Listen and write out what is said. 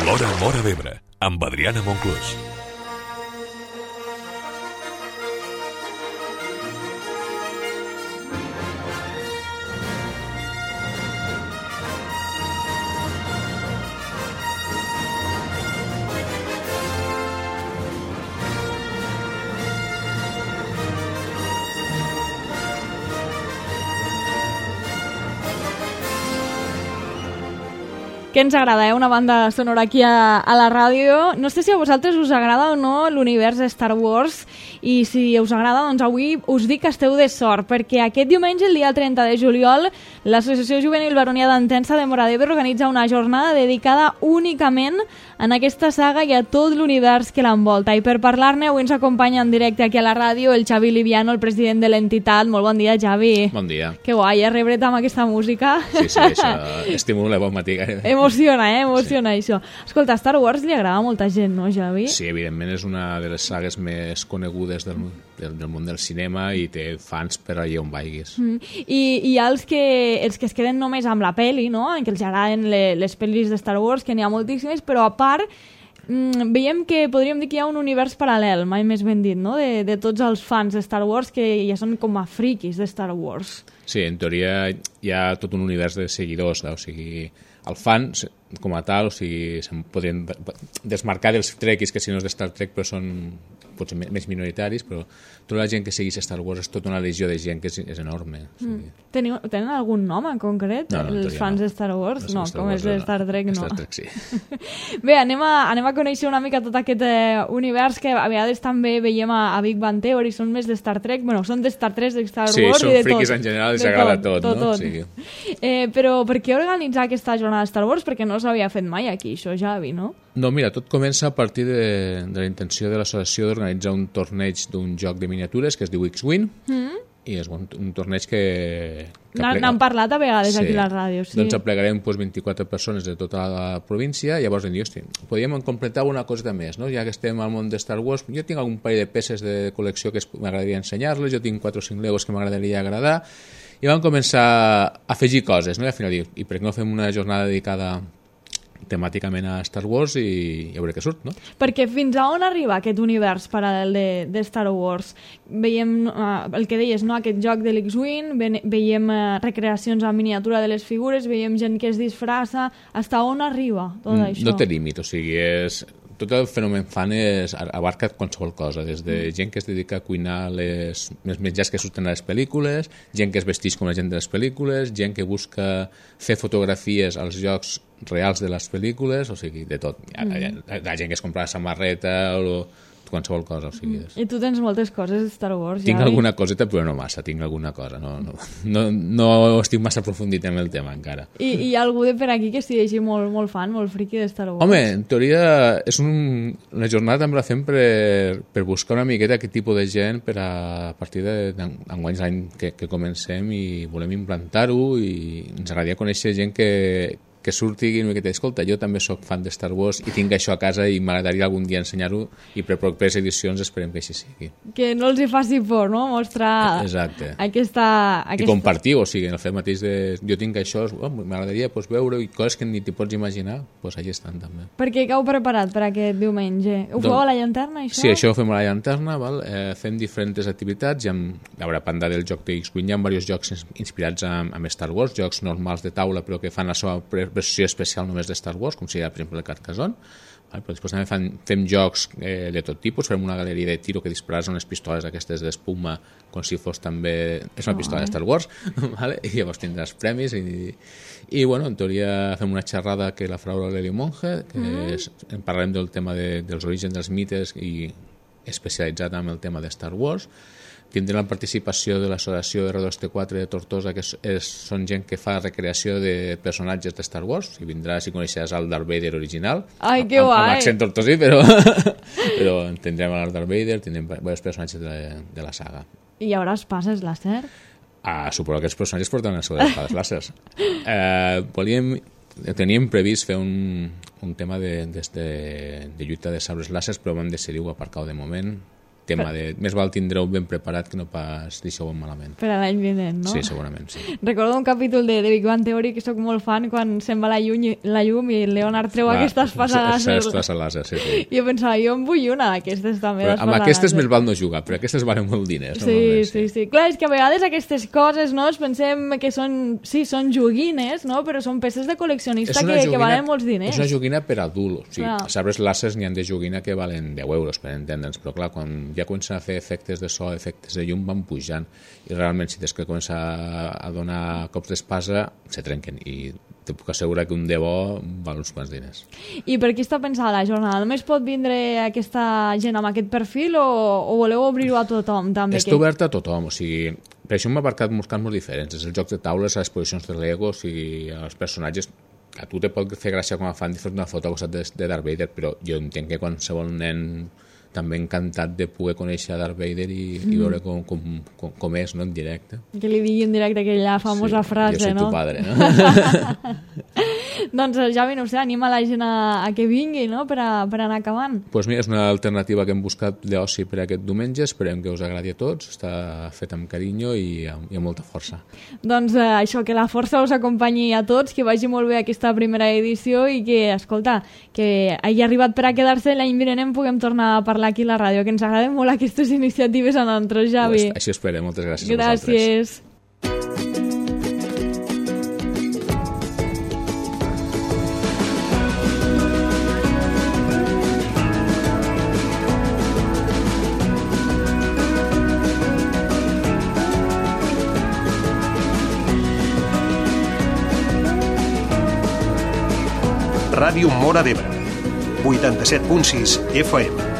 L'Hora Móra d'Ebre, amb Adriana Monclús. Que ens agrada, una banda sonora aquí a la ràdio. No sé si a vosaltres us agrada o no l'univers de Star Wars, i si us agrada, doncs avui us dic que esteu de sort, perquè aquest diumenge, el dia 30 de juliol, l'Associació Juvenil Baronia d'Entença de Móra d'Ebre organitza una jornada dedicada únicament en aquesta saga i a tot l'univers que l'envolta. I per parlar-ne, avui ens acompanya en directe aquí a la ràdio el Xavi Liviano, el president de l'entitat. Molt bon dia, Xavi. Bon dia. Que guai, rebre't amb aquesta música. Sí, això estimula bon matí. Emociona, emociona, sí. Això. Escolta, Star Wars li agrada a molta gent, no, Xavi? Sí, evidentment és una de les sagues més conegudes del món del cinema i té fans per allà on vagis. I hi ha els que es queden només amb la peli, no? En què els agraden les pel·lis de Star Wars, que n'hi ha moltíssimes, però a part veiem que podríem dir que hi ha un univers paral·lel, mai més ben dit, no? De tots els fans de Star Wars que ja són com a friquis de Star Wars. Sí, en teoria hi ha tot un univers de seguidors, o sigui, el fan com a tal, o sigui, se'n podrien desmarcar dels trequis, que si no és de Star Trek però són potser més minoritaris, però tota la gent que segueix Star Wars és tota una legió de gent que és enorme. O sigui. Tenen algun nom en concret, no, els fans de Star Wars? No, com és de Star Trek, no. Star Trek, sí. Bé, anem a conèixer una mica tot aquest univers que a vegades també veiem a Big Bang Theory, són més de Star Trek, bueno, són de Star Trek, de Star Wars i de tot. Sí, són friquis en general, els agrada tot, no? Sí. Però per què organitzar aquesta jornada de Star Wars? Perquè no s'havia fet mai aquí, això, Javi, no? No, mira, tot comença a partir de la intenció de l'associació d'organitzar un torneig d'un joc de miniatures que es diu X-Wing, i és un torneig que n'han parlat a vegades aquí a la ràdio, sí. Doncs aplegarem 24 persones de tota la província, i llavors vam dir, hosti, podríem completar una cosa més, no? Ja que estem al món de Star Wars, jo tinc algun parell de peces de col·lecció que m'agradaria ensenyar-les, jo tinc 4 o 5 legos que m'agradaria agradar, i vam començar a afegir coses, no? I al final dir, i per què no fem una jornada dedicada temàticament a Star Wars i a veure què surt, no? Perquè fins a on arriba aquest univers paral·lel de Star Wars? Veiem el que deies, no? Aquest joc de l'X-Wing, veiem recreacions en miniatura de les figures, veiem gent que es disfressa. Hasta on arriba tot això? No té límit, o sigui, tot el fenomen fan abarca qualsevol cosa, des de gent que es dedica a cuinar els menjars que surten a les pel·lícules, gent que es vesteix com la gent de les pel·lícules, gent que busca fer fotografies als llocs reals de les pel·lícules, o sigui, de tot. Hi ha gent que es compra la samarreta o qualsevol cosa, o sigui... I tu tens moltes coses de Star Wars, Tinc alguna coseta, però no massa, tinc alguna cosa. No estic massa aprofundit en el tema encara. I hi ha algú de per aquí que estigui molt fan, molt friqui de Star Wars? Home, en teoria és una jornada també la fem per buscar una miqueta aquest tipus de gent per a partir d'enguany l'any que comencem, i volem implantar-ho, i ens agradaria conèixer gent que surti i que escolta, jo també sóc fan de Star Wars i tinc això a casa i m'agradaria algun dia ensenyar-ho, i per properes edicions esperem que així sigui. Que no els hi faci por, no? Mostrar aquesta... I compartir, o sigui, el fet mateix de jo tinc això, m'agradaria veure, i coses que ni t'hi pots imaginar, allà estan també. Per què heu preparat per aquest diumenge? Ho feu a la llanterna, això? Sí, això ho fem a la llanterna, fem diferents activitats, a banda del joc de X-Wing hi ha diversos jocs inspirats en Star Wars, jocs normals de taula però que fan la seva versió especial només de Star Wars, com seria, per exemple, el Carcassonne. Però després també fem jocs de tot tipus, fem una galeria de tiro que dispares unes pistoles aquestes d'espuma com si fos també... És una pistola de Star Wars, i llavors tindràs premis, i bueno, en teoria fem una xerrada que la farà l'Eli Monge, que parlarem del tema dels orígens dels mites i especialitzat en el tema de Star Wars. Tindrem la participació de l'associació R2T4 de Tortosa, que són gent que fa recreació de personatges de Star Wars, i vindràs i coneixeràs el Darth Vader original. Ai, que guai! Amb accent tortosí, però tindrem el Darth Vader, tindrem diversos personatges de la saga. I hi haurà espasses làser? Suposo que els personatges porten les seves espades làsers. Teníem previst fer un tema de lluita de sabres làsers, però vam decidir-ho aparcar de moment, tema de més val tindreu ben preparat que no pas deixeu malament. Per a l'any vinent, no? Sí, segurament, sí. Recordo un capítol de Big Bang Theory que sóc molt fan quan se'n va la llum i el Leonard treu aquestes passades. Aquestes láser, sí. I jo pensava, jo en vull una d'aquestes també. Però amb aquestes més val no jugar, però aquestes valen molt diners. Sí. Clar, és que a vegades aquestes coses, no, es pensem que són joguines, no? Però són peces de col·leccionista que valen molts diners. És una joguina per adult. O sigui, sabres làsers n'hi ha de joguina que valen 10 euros, per entendre'ns, però clar, quan ja comencen a fer efectes de so, efectes de llum, van pujant, i realment si des que comença a donar cops d'espasa se trenquen, i te puc assegurar que un de bo val uns quants diners. I per qui està pensada la jornada? Només pot vindre aquesta gent amb aquest perfil o voleu obrir-ho a tothom? També? Està obert a tothom, o sigui, per això hem abarcat molts camps molt diferents, des dels jocs de taules a les exposicions de Lego, o sigui, als personatges. A tu te pot fer gràcia com a fan de fer una foto al costat de Darth Vader, però jo entenc que qualsevol nen també encantat de poder conèixer a Darth Vader i veure com és, no, en directe. Que li digui en directe aquella famosa frase, no? Jo soy tu padre, no? Doncs Javi, no sé, anima la gent a que vingui, no?, per anar acabant. Doncs mira, és una alternativa que hem buscat d'oci per aquest diumenge, esperem que us agradi a tots, està fet amb carinyo i amb molta força. Doncs això, que la força us acompanyi a tots, que vagi molt bé aquesta primera edició i que, escolta, que hagi arribat per a quedar-se, l'any vinent puguem tornar a parlar aquí a la ràdio, que ens agraden molt aquestes iniciatives a nosaltres, Javi. Pues així esperem, moltes gràcies a vosaltres. Gràcies. Ràdio Móra d'Ebre, 87.6 FM.